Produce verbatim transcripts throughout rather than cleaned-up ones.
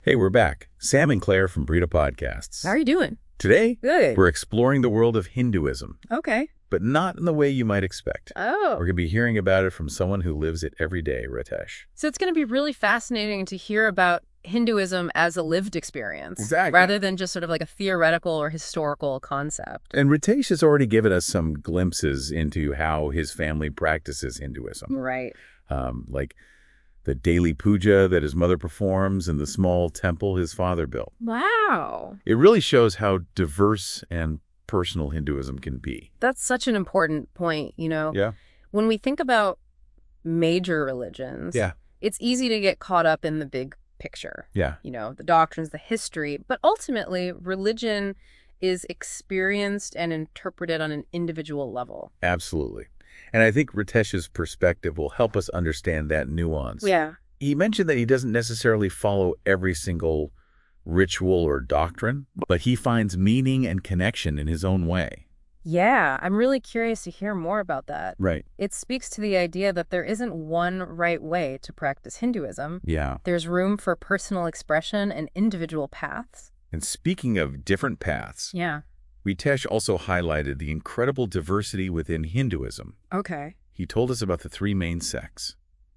Hey, we're back. Sam and Claire from Brita Podcasts. How are you doing? Today, Good. we're exploring the world of Hinduism, Okay. but not in the way you might expect. Oh. We're going to be hearing about it from someone who lives it every day, Ritesh. So it's going to be really fascinating to hear about Hinduism as a lived experience. Exactly. Rather than just sort of like a theoretical or historical concept. And Ritesh has already given us some glimpses into how his family practices Hinduism. Right. Um, like the daily puja that his mother performs and the small temple his father built. Wow. It really shows how diverse and personal Hinduism can be. That's such an important point, you know. Yeah. When we think about major religions, Yeah. it's easy to get caught up in the big picture. Yeah. You know, the doctrines, the history. But ultimately, religion is experienced and interpreted on an individual level. Absolutely. And I think Ritesh's perspective will help us understand that nuance. Yeah. He mentioned that he doesn't necessarily follow every single ritual or doctrine, but he finds meaning and connection in his own way. Yeah, I'm really curious to hear more about that. Right. It speaks to the idea that there isn't one right way to practice Hinduism. Yeah. There's room for personal expression and individual paths. And speaking of different paths, Yeah. Ritesh also highlighted the incredible diversity within Hinduism. Okay. He told us about the three main sects: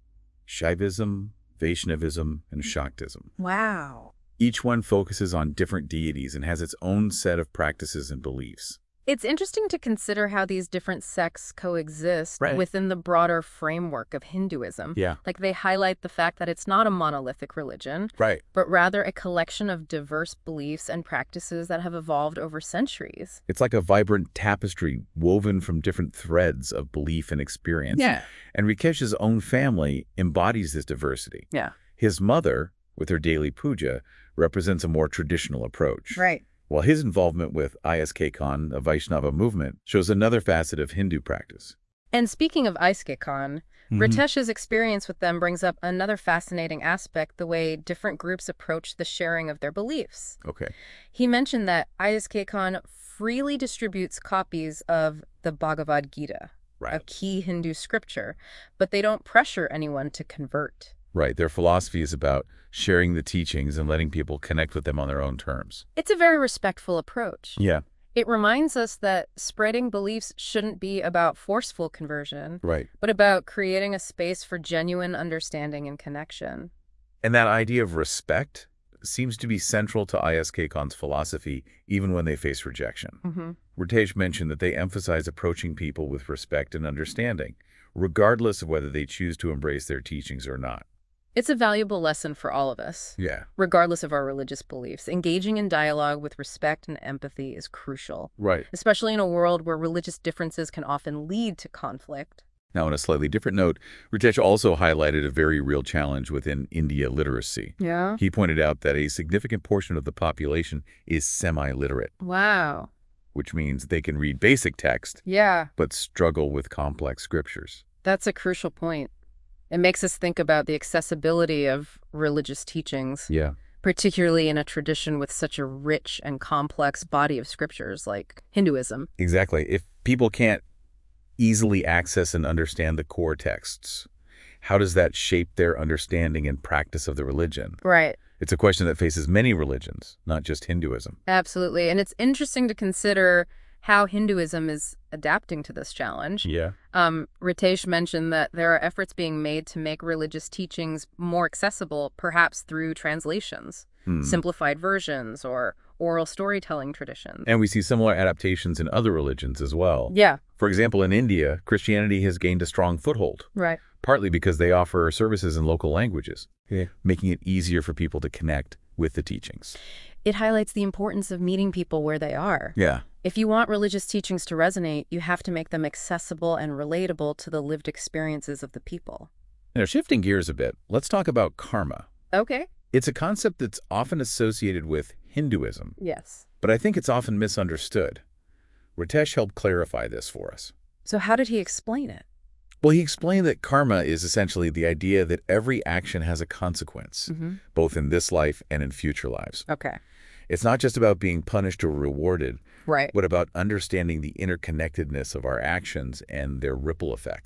Shaivism, Vaishnavism, and Shaktism. Wow. Each one focuses on different deities and has its own set of practices and beliefs. It's interesting to consider how these different sects coexist Right. within the broader framework of Hinduism. Yeah. Like they highlight the fact that it's not a monolithic religion, Right. but rather a collection of diverse beliefs and practices that have evolved over centuries. It's like a vibrant tapestry woven from different threads of belief and experience. Yeah. And Rikesh's own family embodies this diversity. Yeah. His mother, with her daily puja, represents a more traditional approach. Right. While his involvement with ISKCON, a Vaishnava movement, shows another facet of Hindu practice. And speaking of ISKCON, Mhm. Ritesh's experience with them brings up another fascinating aspect, the way different groups approach the sharing of their beliefs. Okay. He mentioned that ISKCON freely distributes copies of the Bhagavad Gita, a Right. key Hindu scripture, but they don't pressure anyone to convert. Right. Their philosophy is about sharing the teachings and letting people connect with them on their own terms. It's a very respectful approach. Yeah. It reminds us that spreading beliefs shouldn't be about forceful conversion, Right. but about creating a space for genuine understanding and connection. And that idea of respect seems to be central to ISKCON's philosophy, even when they face rejection. Mm-hmm. Ritesh mentioned that they emphasize approaching people with respect and understanding, regardless of whether they choose to embrace their teachings or not. It's a valuable lesson for all of us. Yeah. Regardless of our religious beliefs, engaging in dialogue with respect and empathy is crucial, Right. especially in a world where religious differences can often lead to conflict. Now, on a slightly different note, Ritesh also highlighted a very real challenge within India literacy. Yeah? He pointed out that a significant portion of the population is semi-literate, Wow. which means they can read basic text, Yeah, but struggle with complex scriptures. that's a crucial point. It makes us think about the accessibility of religious teachings, Yeah. particularly in a tradition with such a rich and complex body of scriptures like Hinduism. Exactly. If people can't easily access and understand the core texts, how does that shape their understanding and practice of the religion? Right. It's a question that faces many religions, not just Hinduism. Absolutely. And it's interesting to consider how Hinduism is adapting to this challenge. Yeah. Um, Ritesh mentioned that there are efforts being made to make religious teachings more accessible, perhaps through translations, Hmm. simplified versions, or oral storytelling traditions. And we see similar adaptations in other religions as well. Yeah, For example, in India, Christianity has gained a strong foothold, right. partly because they offer services in local languages, Yeah. making it easier for people to connect with the teachings. It highlights the importance of meeting people where they are. Yeah. If you want religious teachings to resonate, you have to make them accessible and relatable to the lived experiences of the people. Now, shifting gears a bit, let's talk about karma. Okay. It's a concept that's often associated with Hinduism, Yes. but I think it's often misunderstood. Ritesh helped clarify this for us. So how did he explain it? Well, he explained that karma is essentially the idea that every action has a consequence, Mm-hmm. both in this life and in future lives. Okay. It's not just about being punished or rewarded, Right. but about understanding the interconnectedness of our actions and their ripple effects.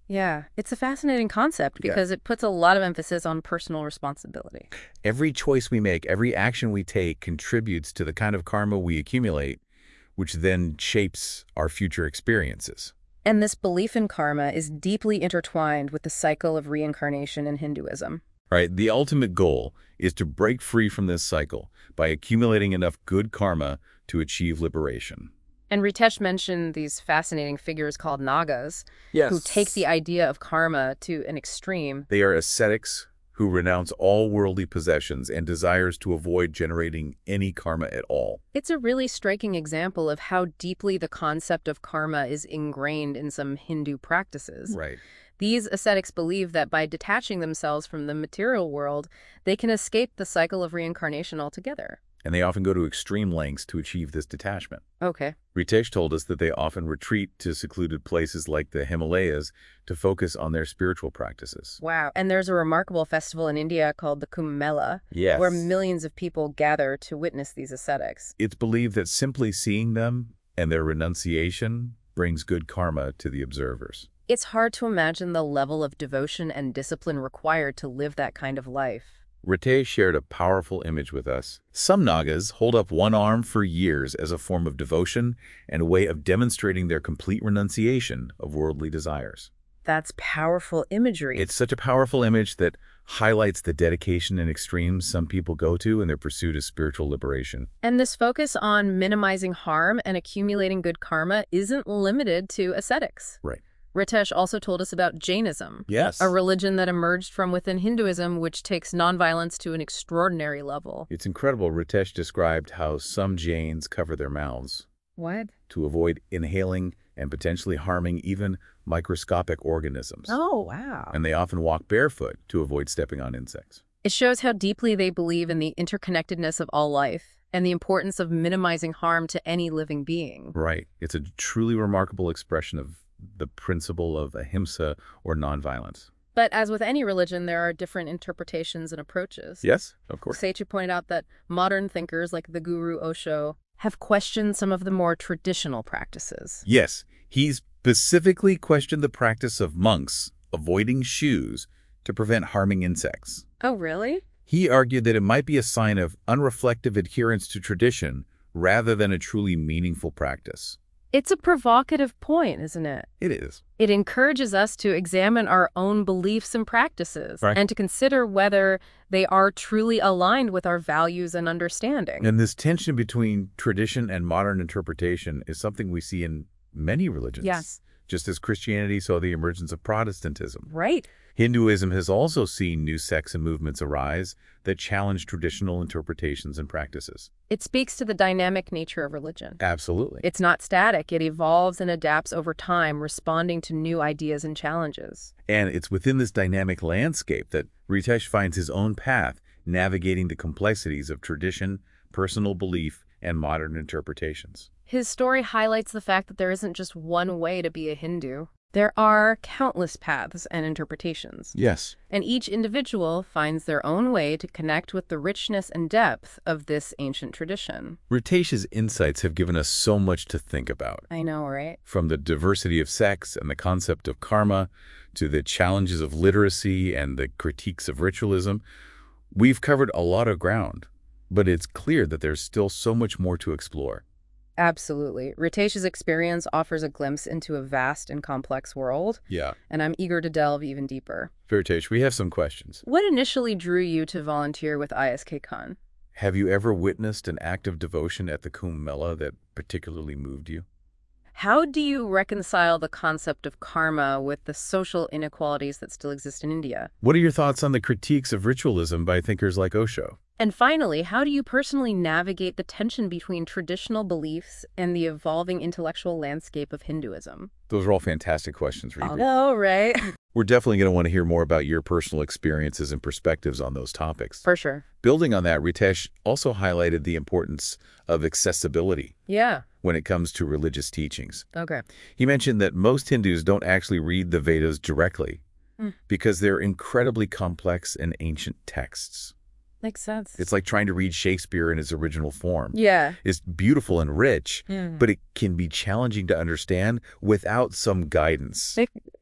Yeah, it's a fascinating concept Yeah. because it puts a lot of emphasis on personal responsibility. Every choice we make, every action we take contributes to the kind of karma we accumulate, which then shapes our future experiences. And this belief in karma is deeply intertwined with the cycle of reincarnation in Hinduism. Right? The ultimate goal is to break free from this cycle by accumulating enough good karma to achieve liberation. And Ritesh mentioned these fascinating figures called Nagas, Yes. who take the idea of karma to an extreme. They are ascetics who renounce all worldly possessions and desires to avoid generating any karma at all. It's a really striking example of how deeply the concept of karma is ingrained in some Hindu practices. Right. These ascetics believe that by detaching themselves from the material world, they can escape the cycle of reincarnation altogether. And they often go to extreme lengths to achieve this detachment. Okay. Ritesh told us that they often retreat to secluded places like the Himalayas to focus on their spiritual practices. Wow. And there's a remarkable festival in India called the Kumbh Mela, Yes. where millions of people gather to witness these ascetics. It's believed that simply seeing them and their renunciation brings good karma to the observers. It's hard to imagine the level of devotion and discipline required to live that kind of life. Ritesh shared a powerful image with us. Some Nagas hold up one arm for years as a form of devotion and a way of demonstrating their complete renunciation of worldly desires. That's powerful imagery. It's such a powerful image that highlights the dedication and extremes some people go to in their pursuit of spiritual liberation. And this focus on minimizing harm and accumulating good karma isn't limited to ascetics. Right. Ritesh also told us about Jainism, Yes. a religion that emerged from within Hinduism, which takes nonviolence to an extraordinary level. It's incredible. Ritesh described how some Jains cover their mouths What? to avoid inhaling and potentially harming even microscopic organisms. Oh, wow. And they often walk barefoot to avoid stepping on insects. It shows how deeply they believe in the interconnectedness of all life and the importance of minimizing harm to any living being. Right. It's a truly remarkable expression of the principle of ahimsa or nonviolence. But as with any religion, there are different interpretations and approaches. Yes, of course. Seichu pointed out that modern thinkers like the Guru Osho have questioned some of the more traditional practices. Yes, he specifically questioned the practice of monks avoiding shoes to prevent harming insects. Oh, really? He argued that it might be a sign of unreflective adherence to tradition rather than a truly meaningful practice. It's a provocative point, isn't it? It is. It encourages us to examine our own beliefs and practices Right. and to consider whether they are truly aligned with our values and understanding. And this tension between tradition and modern interpretation is something we see in many religions. Yes. Just as Christianity saw the emergence of Protestantism. Right. Hinduism has also seen new sects and movements arise that challenge traditional interpretations and practices. It speaks to the dynamic nature of religion. Absolutely. It's not static. It evolves and adapts over time, responding to new ideas and challenges. And it's within this dynamic landscape that Ritesh finds his own path, navigating the complexities of tradition, personal belief, and modern interpretations. His story highlights the fact that there isn't just one way to be a Hindu. There are countless paths and interpretations, Yes. and each individual finds their own way to connect with the richness and depth of this ancient tradition. Ritesh's insights have given us so much to think about. I know, right? From the diversity of sects and the concept of karma to the challenges of literacy and the critiques of ritualism, we've covered a lot of ground, but it's clear that there's still so much more to explore. Absolutely. Ritesh's experience offers a glimpse into a vast and complex world, Yeah. and I'm eager to delve even deeper. Ritesh, we have some questions. What initially drew you to volunteer with I S K Khan? Have you ever witnessed an act of devotion at the Kumbh Mela that particularly moved you? How do you reconcile the concept of karma with the social inequalities that still exist in India? What are your thoughts on the critiques of ritualism by thinkers like Osho? And finally, how do you personally navigate the tension between traditional beliefs and the evolving intellectual landscape of Hinduism? Those are all fantastic questions, Reed. I know, right? We're definitely going to want to hear more about your personal experiences and perspectives on those topics. For sure. Building on that, Ritesh also highlighted the importance of accessibility Yeah. when it comes to religious teachings. Okay. He mentioned that most Hindus don't actually read the Vedas directly Hmm. because they're incredibly complex and ancient texts. Makes sense. It's like trying to read Shakespeare in its original form. Yeah. It's beautiful and rich, Mm. but it can be challenging to understand without some guidance. Make- make-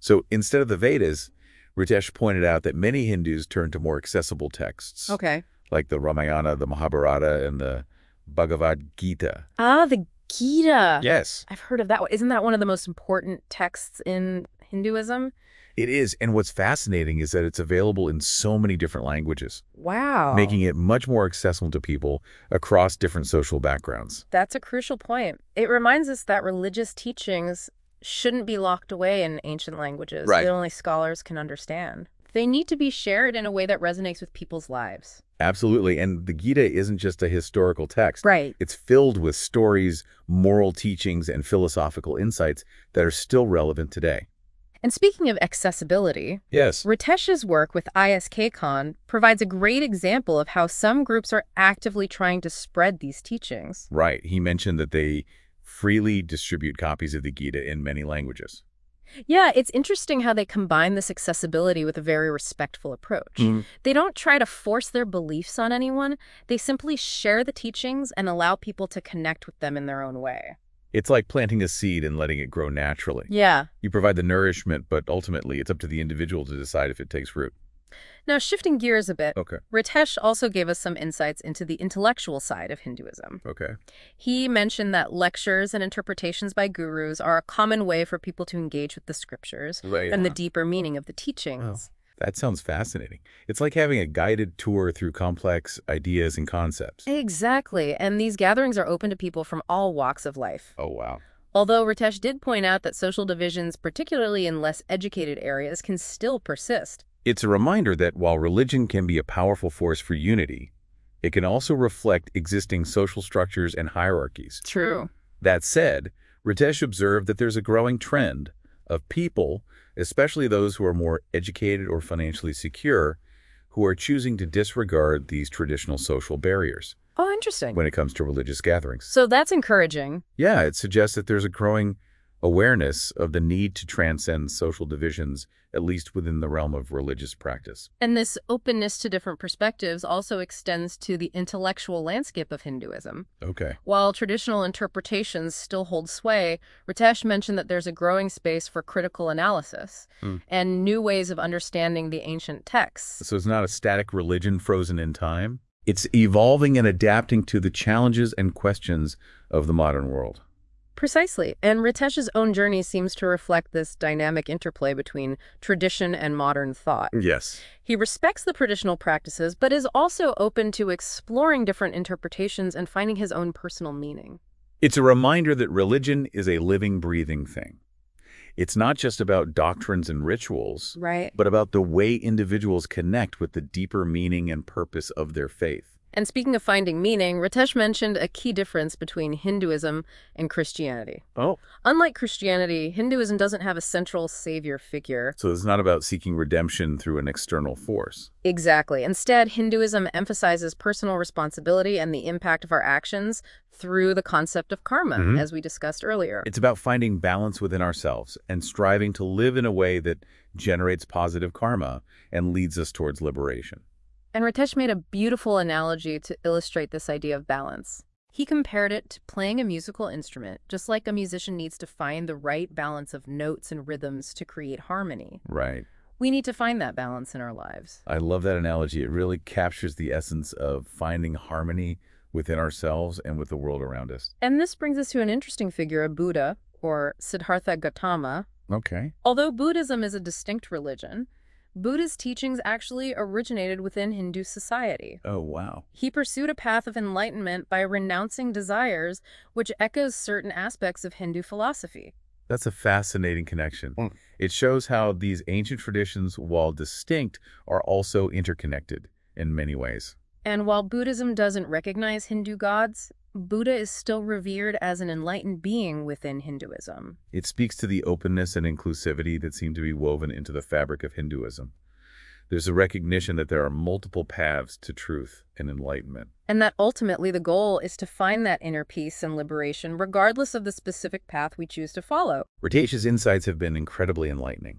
So instead of the Vedas, Ritesh pointed out that many Hindus turn to more accessible texts, Okay. like the Ramayana, the Mahabharata, and the Bhagavad Gita. Ah, the Gita. Yes. I've heard of that one. Isn't that one of the most important texts in Hinduism? It is, and what's fascinating is that it's available in so many different languages, Wow. making it much more accessible to people across different social backgrounds. That's a crucial point. It reminds us that religious teachings shouldn't be locked away in ancient languages Right. that only scholars can understand. They need to be shared in a way that resonates with people's lives. Absolutely, and the Gita isn't just a historical text. Right. It's filled with stories, moral teachings, and philosophical insights that are still relevant today. And speaking of accessibility, Yes. Ritesh's work with I S K Con provides a great example of how some groups are actively trying to spread these teachings. Right. He mentioned that they freely distribute copies of the Gita in many languages. Yeah, it's interesting how they combine this accessibility with a very respectful approach. Mm. They don't try to force their beliefs on anyone. They simply share the teachings and allow people to connect with them in their own way. It's like planting a seed and letting it grow naturally. Yeah. You provide the nourishment, but ultimately it's up to the individual to decide if it takes root. Now, shifting gears a bit, Okay. Ritesh also gave us some insights into the intellectual side of Hinduism. Okay. He mentioned that lectures and interpretations by gurus are a common way for people to engage with the scriptures Right. and the deeper meaning of the teachings. That sounds fascinating. It's like having a guided tour through complex ideas and concepts. Exactly, and these gatherings are open to people from all walks of life. Oh, wow. Although Ritesh did point out that social divisions, particularly in less educated areas, can still persist. It's a reminder that while religion can be a powerful force for unity, it can also reflect existing social structures and hierarchies. True. That said, Ritesh observed that there's a growing trend of people, especially those who are more educated or financially secure, who are choosing to disregard these traditional social barriers Oh, interesting. when it comes to religious gatherings. So that's encouraging. Yeah, it suggests that there's a growing awareness of the need to transcend social divisions, at least within the realm of religious practice. And this openness to different perspectives also extends to the intellectual landscape of Hinduism. Okay. While traditional interpretations still hold sway, Ritesh mentioned that there's a growing space for critical analysis Hmm. and new ways of understanding the ancient texts. So it's not a static religion frozen in time. It's evolving and adapting to the challenges and questions of the modern world. Precisely. And Ritesh's own journey seems to reflect this dynamic interplay between tradition and modern thought. Yes. He respects the traditional practices, but is also open to exploring different interpretations and finding his own personal meaning. It's a reminder that religion is a living, breathing thing. It's not just about doctrines and rituals, Right. but about the way individuals connect with the deeper meaning and purpose of their faith. And speaking of finding meaning, Ritesh mentioned a key difference between Hinduism and Christianity. Oh. Unlike Christianity, Hinduism doesn't have a central savior figure. So it's not about seeking redemption through an external force. Exactly. Instead, Hinduism emphasizes personal responsibility and the impact of our actions through the concept of karma, Mhm. as we discussed earlier. It's about finding balance within ourselves and striving to live in a way that generates positive karma and leads us towards liberation. And Ritesh made a beautiful analogy to illustrate this idea of balance. He compared it to playing a musical instrument, just like a musician needs to find the right balance of notes and rhythms to create harmony. Right. We need to find that balance in our lives. I love that analogy. It really captures the essence of finding harmony within ourselves and with the world around us. And this brings us to an interesting figure, a Buddha, or Siddhartha Gautama. Okay. Although Buddhism is a distinct religion, Buddha's teachings actually originated within Hindu society. Oh, wow. He pursued a path of enlightenment by renouncing desires, which echoes certain aspects of Hindu philosophy. That's a fascinating connection. Mm. It shows how these ancient traditions, while distinct, are also interconnected in many ways. And while Buddhism doesn't recognize Hindu gods, Buddha is still revered as an enlightened being within Hinduism. It speaks to the openness and inclusivity that seem to be woven into the fabric of Hinduism. There's a recognition that there are multiple paths to truth and enlightenment. And that ultimately the goal is to find that inner peace and liberation regardless of the specific path we choose to follow. Ritesh's insights have been incredibly enlightening.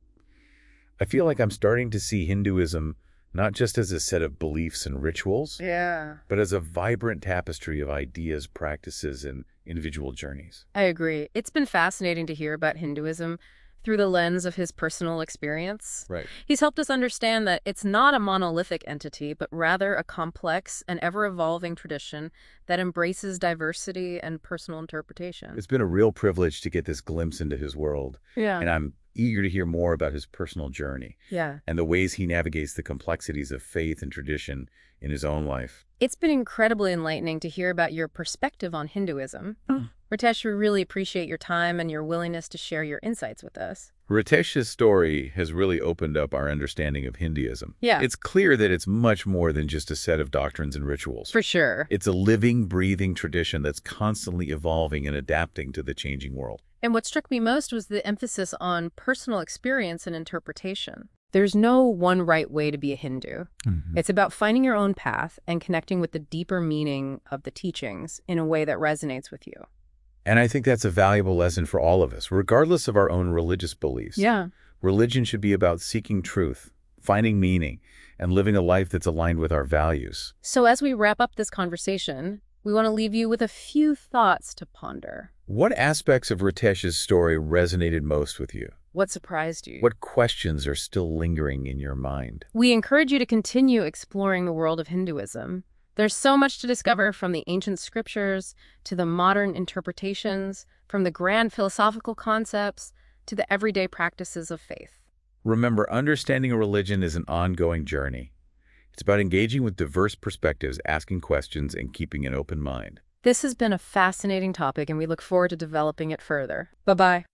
I feel like I'm starting to see Hinduism not just as a set of beliefs and rituals, Yeah. but as a vibrant tapestry of ideas, practices, and individual journeys. I agree. It's been fascinating to hear about Hinduism through the lens of his personal experience. Right. He's helped us understand that it's not a monolithic entity, but rather a complex and ever-evolving tradition that embraces diversity and personal interpretation. It's been a real privilege to get this glimpse into his world, Yeah. and I'm eager to hear more about his personal journey Yeah. and the ways he navigates the complexities of faith and tradition in his own life. It's been incredibly enlightening to hear about your perspective on Hinduism. Oh. Ritesh, we really appreciate your time and your willingness to share your insights with us. Ritesh's story has really opened up our understanding of Hinduism. Yeah. It's clear that it's much more than just a set of doctrines and rituals. For sure. It's a living, breathing tradition that's constantly evolving and adapting to the changing world. And what struck me most was the emphasis on personal experience and interpretation. There's no one right way to be a Hindu. Mm-hmm. It's about finding your own path and connecting with the deeper meaning of the teachings in a way that resonates with you. And I think that's a valuable lesson for all of us, regardless of our own religious beliefs. Yeah. Religion should be about seeking truth, finding meaning, and living a life that's aligned with our values. So as we wrap up this conversation, we want to leave you with a few thoughts to ponder. What aspects of Ritesh's story resonated most with you? What surprised you? What questions are still lingering in your mind? We encourage you to continue exploring the world of Hinduism. There's so much to discover, from the ancient scriptures to the modern interpretations, from the grand philosophical concepts to the everyday practices of faith. Remember, understanding a religion is an ongoing journey. It's about engaging with diverse perspectives, asking questions, and keeping an open mind. This has been a fascinating topic, and we look forward to developing it further. Bye-bye.